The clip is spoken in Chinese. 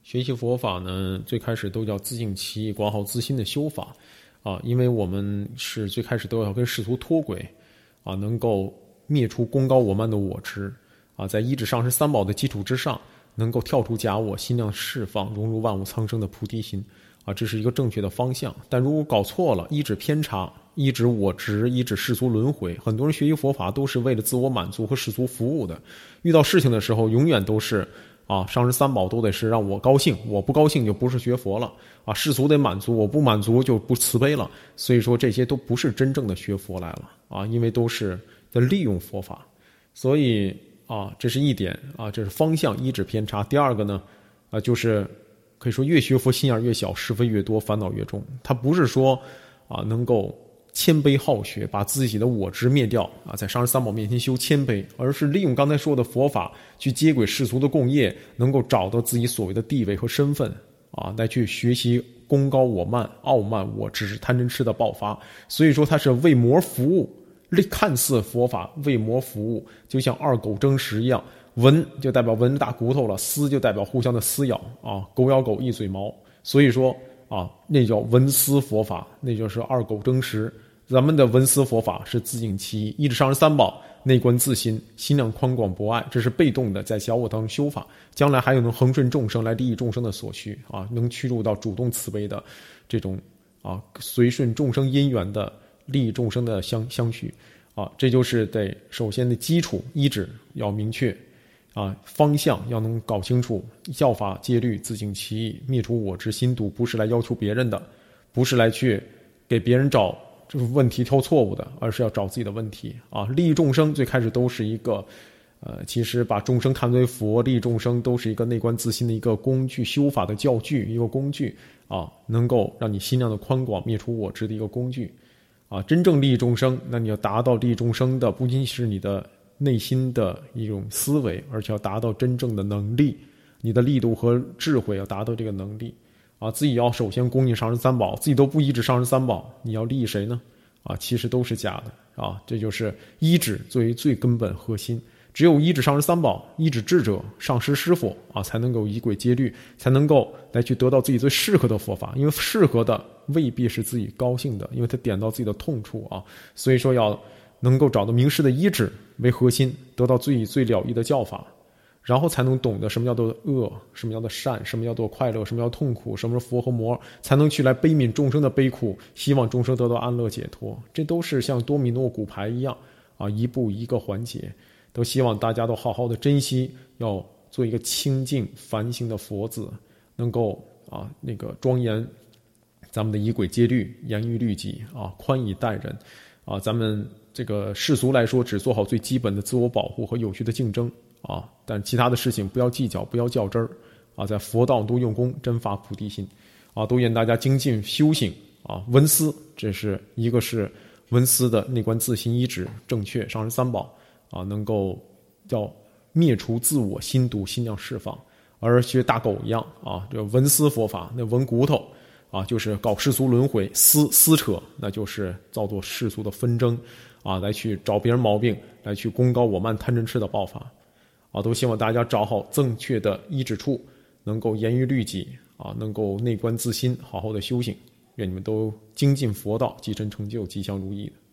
学习佛法呢，最开始都叫自净其意，管好自心的修法啊，因为我们是最开始都要跟世俗脱轨啊，能够灭除功高我慢的我执啊，在依止上师三宝的基础之上，能够跳出假我，心量释放，融入万物苍生的菩提心啊，这是一个正确的方向。但如果搞错了，依止偏差，依止我执，依止世俗轮回，很多人学习佛法都是为了自我满足和世俗服务的，遇到事情的时候永远都是啊，上师三宝都得是让我高兴，我不高兴就不是学佛了啊，世俗得满足，我不满足就不慈悲了。所以说这些都不是真正的学佛来了啊，因为都是在利用佛法。所以啊，这是一点啊，这是方向依止偏差。第二个呢，啊，就是可以说越学佛心眼越小，是非越多，烦恼越重。他不是说啊能够谦卑好学，把自己的我执灭掉啊，在上师三宝面前修谦卑，而是利用刚才说的佛法去接轨世俗的共业，能够找到自己所谓的地位和身份啊，来去学习功高我慢、傲慢我执、贪嗔痴的爆发。所以说他是为魔服务，看似佛法为魔服务，就像二狗争食一样，闻就代表闻着大骨头了，撕就代表互相的撕咬啊，狗咬狗一嘴毛。所以说啊，那叫闻思佛法，那就是二狗争食。咱们的闻思佛法是自净其意，依止上师三宝，内观自心，心量宽广博爱，这是被动的在小我当中修法。将来还有能恒顺众生来利益众生的所需啊，能驱入到主动慈悲的这种啊，随顺众生因缘的利益众生的相续啊，这就是得首先的基础依止要明确啊，方向要能搞清楚，教法戒律自净其意，灭除我执心度，不是来要求别人的，不是来去给别人找这个问题挑错误的，而是要找自己的问题啊！利益众生最开始都是一个，其实把众生看为佛，利益众生都是一个内观自心的一个工具，修法的教具，一个工具啊，能够让你心量的宽广，灭除我执的一个工具啊！真正利益众生，那你要达到利益众生的，不仅是你的内心的一种思维，而且要达到真正的能力，你的力度和智慧要达到这个能力。啊，自己要首先恭敬上师三宝，自己都不依止上师三宝，你要利益谁呢？啊，其实都是假的啊！这就是依止作为最根本核心，只有依止上师三宝，依止智者、上师师父啊，才能够以轨接律，才能够来去得到自己最适合的佛法。因为适合的未必是自己高兴的，因为他点到自己的痛处啊。所以说要能够找到名师的依止为核心，得到最了义的教法。然后才能懂得什么叫做恶，什么叫做善，什么叫做快乐，什么叫痛苦，什么是佛和魔，才能去来悲悯众生的悲苦，希望众生得到安乐解脱。这都是像多米诺骨牌一样啊，一步一个环节，都希望大家都好好的珍惜，要做一个清净梵行的佛子，能够啊那个庄严咱们的以轨接律，严于律己啊，宽以待人啊。咱们这个世俗来说，只做好最基本的自我保护和有序的竞争啊，但其他的事情不要计较，不要较真儿啊，在佛道都用功，真发菩提心啊，都愿大家精进修行啊，闻思，这是一个是闻思的内观自心依止正确，上师三宝啊，能够要灭除自我心毒，心量释放，而学大狗一样啊，这闻思佛法，那闻骨头啊，就是搞世俗轮回，撕扯，那就是造作世俗的纷争啊，来去找别人毛病，来去功高我慢、贪嗔痴的爆发。啊，都希望大家找好正确的依止处，能够严于律己啊，能够内观自心，好好的修行。愿你们都精进佛道，即身成就，吉祥如意的。